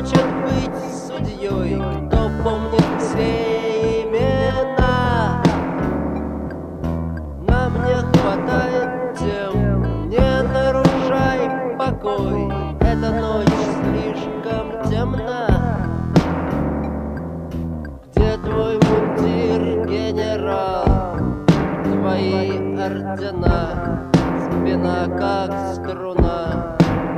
хочет быть судьей, кто помнит все имена. Нам не хватает тем, не нарушай покой, эта ночь слишком темна. Где твой мундир, генерал, твои ордена, спина как струна?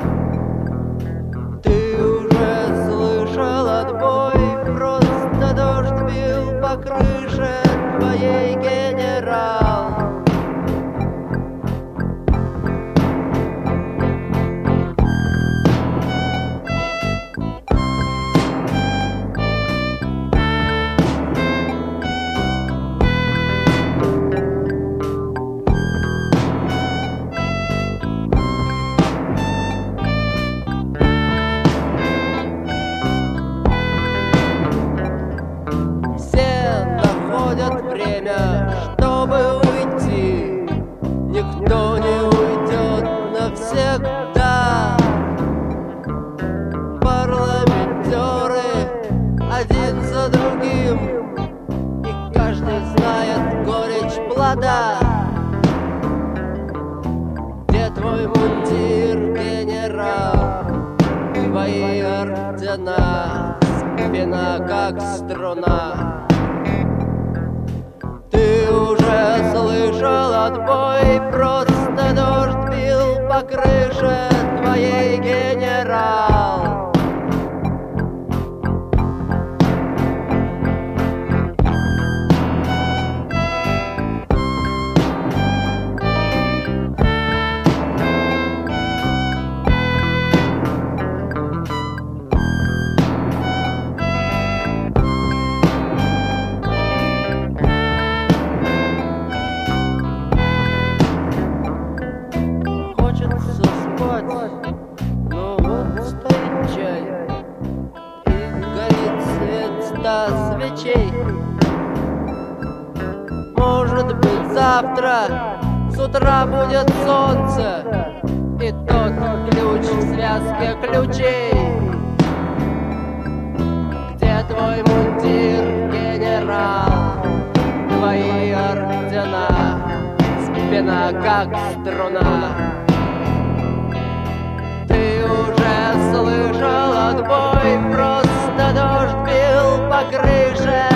Ты уже слышал отбой, просто дождь бил по крыше твоей, генерал. Время, чтобы уйти, никто не уйдет навсегда. Парламентеры один за другим, и каждый знает горечь плода. Где твой мундир, генерал, твои ордена, спина как струна? Ты уже слышал отбой, просто дождь бил по крыше твоей, генерал. Но вот стоит чай, и горит свет 100 свечей. Может быть, завтра с утра будет солнце, и тот ключ в связке ключей. Где твой мундир, генерал, твои ордена, спина как струна? Ты уже слышал отбой, просто дождь бил по крыше